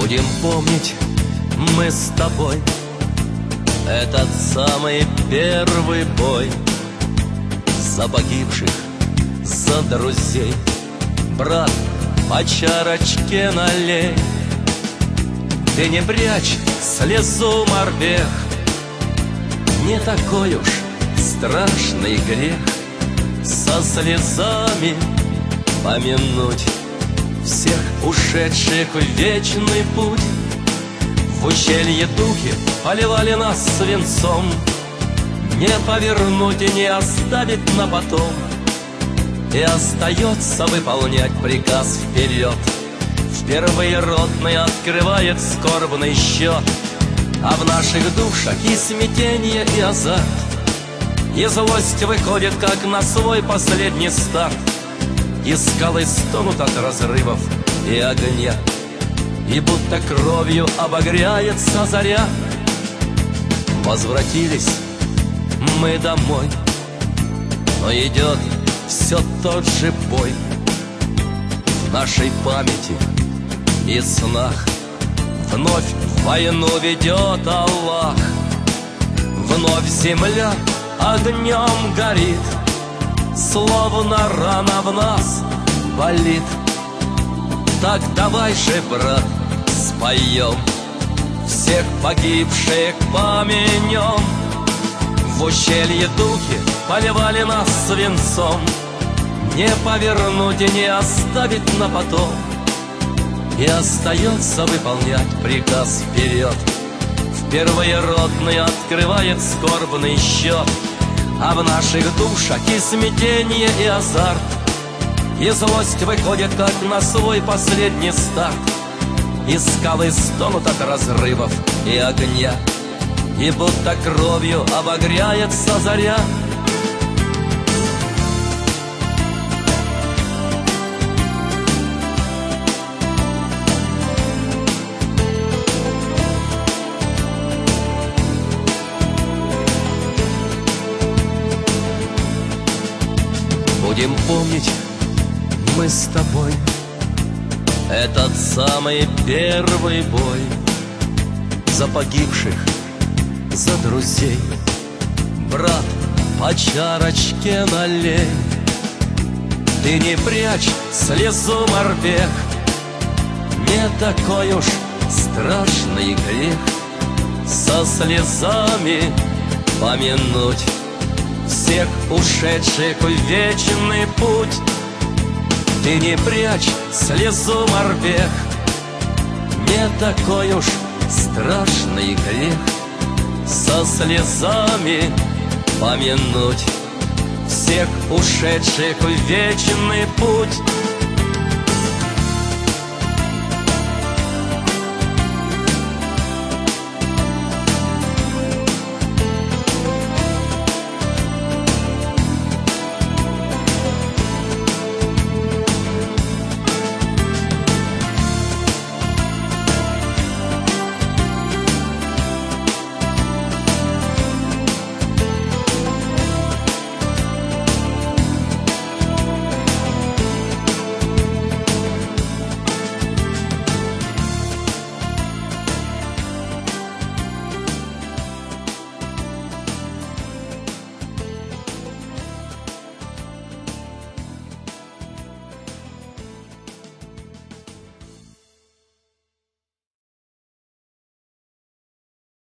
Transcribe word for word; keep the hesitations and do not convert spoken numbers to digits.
Будем помнить мы с тобой этот самый первый бой за погибших, за друзей. Брат, по чарочке налей. Ты не прячь слезу, морпех, не такой уж страшный грех со слезами помянуть всех ушедших в вечный путь. В ущелье духи поливали нас свинцом, не повернуть и не оставить на потом. И остается выполнять приказ вперед. Впервые ротный открывает скорбный счет, а в наших душах и смятение, и азарт, и злость выходит, как на свой последний старт. И скалы стонут от разрывов и огня, и будто кровью обогряется заря. Возвратились мы домой, но идет все тот же бой. В нашей памяти и снах вновь войну ведет Аллах. Вновь земля огнем горит, словно рана в нас болит. Так давай же, брат, споем, всех погибших помянем. В ущелье духи поливали нас свинцом, не повернуть и не оставить на потом. И остается выполнять приказ вперед. Впервые ротный открывает скорбный счет, а в наших душах и смятение, и азарт, и злость выходит, как на свой последний старт. И скалы стонут от разрывов и огня, и будто кровью обогряется заря. Будем помнить мы с тобой этот самый первый бой за погибших, за друзей. Брат, по чарочке налей. Ты не прячь слезу, морпех, не такой уж страшный грех со слезами помянуть всех ушедших в вечный путь. Ты не прячь слезу, морпех, не такой уж страшный грех со слезами помянуть всех ушедших в вечный путь.